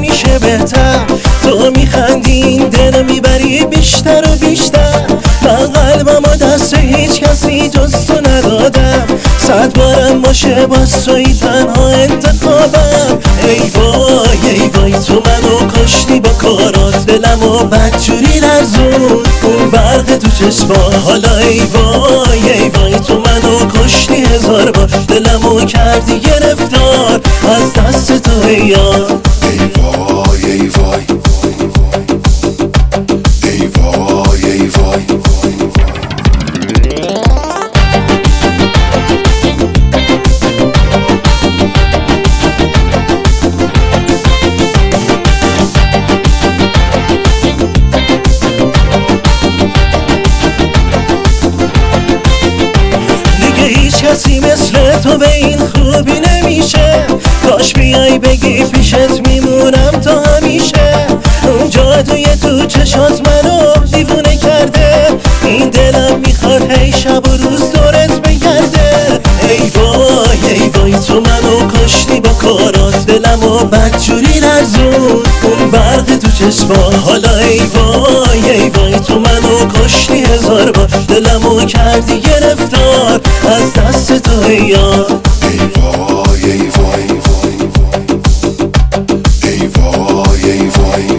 همیشه بهتر. تو میخندی دلو میبری بیشتر و بیشتر. من قلبمو دست هیچ کسی جز تو ندادم. 100 بارم باشه باز توی تنها انتخابم. ای وای ای وای تو منو کشتی با کارات. دلمو بدجوری لرزون اون برق تو چشما. حالا ای وای ای وای تو منو کشتی 1000 بار. دلمو کردی گرفتار از دست تو ای یار. ای وای ای وای ای وای ای وای. کسی مثل تو به این خوبی نمیشه. کاش بیای بگی پیشت میمونم تا همیشه. اون جادوی تو چشات منو دیوونه کرده. این دلم میخواد هی شب و روز دورت بگرده. ای وای ای وای تو منو کشتی با کارات. دلمو بدجوری لرزون اون برق تو چشما. حالا ای وای ای وای تو منو کشتی 1000 بار. دلمو کردی گرفتار از دست تو ای یار. ای وای ای وای ای وای ای وای.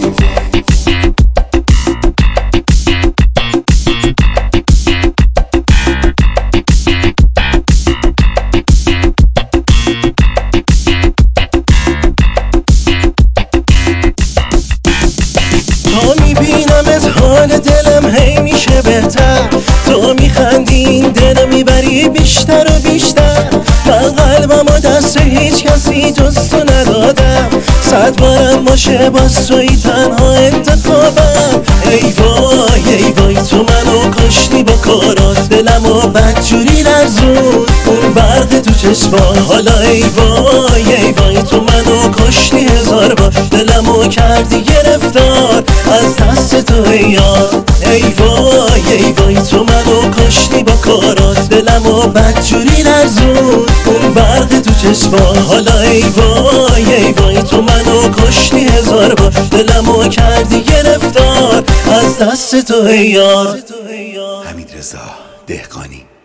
تو میبینمت حال دلم هی میشه بهتر. تو میخندی دلو میبری بیشتر و بیشتر. من قلبمو دست هیچ کسی جز تو ندادم. 100 بارم باشه باز توی تنها انتخابم. ای وای ای وای تو منو کشتی با کارات. دلمو بدجوری لرزون اون برق تو چشما. حالا ای وای ای وای تو منو کشتی 1000 بار. دلمو کردی گرفتار از دست تو ای یار. ای وای ای وای تو منو کشتی با کارات. دلمو بدجوری لرزون اون برق تو چشما. حالا ای وای ای وای تو منو کشتی 1000 بار. دلمو کردی گرفتار از دست تو ای یار. حمیدرضا دهقانی.